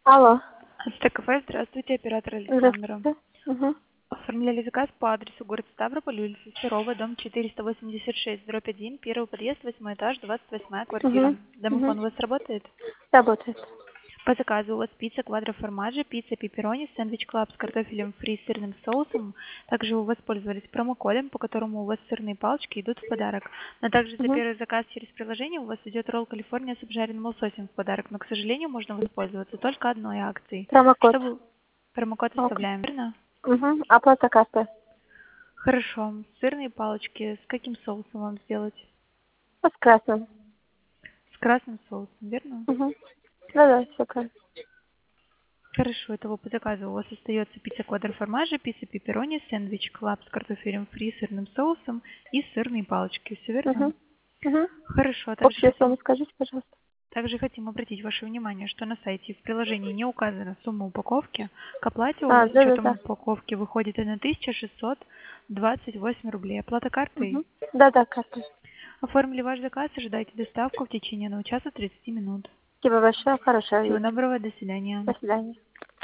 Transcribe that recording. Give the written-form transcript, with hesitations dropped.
Алло. СТКФ, здравствуйте, оператор Александра. Здравствуйте. Угу. Оформляли заказ по адресу город Ставрополь, улица Серова, дом 486, дробь 1, первый подъезд, 8 этаж, 28 квартира. Угу. Домофон Угу. у вас работает? Работает. По заказу у вас пицца квадроформаджи, пицца пепперони, сэндвич клаб с картофелем фри с сырным соусом. Также вы воспользовались промокодом, по которому у вас сырные палочки идут в подарок. Но также за Угу. первый заказ через приложение у вас идет ролл Калифорния с обжаренным лососем в подарок. Но, к сожалению, можно воспользоваться только одной акцией. Промокод. Чтобы промокод Ок. оставляем, верно? Угу. Оплата карты. Хорошо. Сырные палочки с каким соусом вам сделать? С красным. С красным соусом, верно? Угу. Да-да, все правильно. Хорошо, этого по заказу у вас остается пицца квадроформаджи, пицца пепперони, сэндвич клаб с картофелем фри, сырным соусом и сырные палочки. Все верно? Угу. Угу. Хорошо. Общую сумму скажите, пожалуйста. Также хотим обратить ваше внимание, что на сайте и в приложении не указана сумма упаковки. К оплате у вас с учетом Да-да-да. упаковки выходит 1628 рублей. Оплата картой. Угу. Да-да, карта. Оформили ваш заказ, ожидайте доставку в течение 1 часа 30 минут. Спасибо большое. Хорошего Всего вечера. доброго, до свидания. До свидания.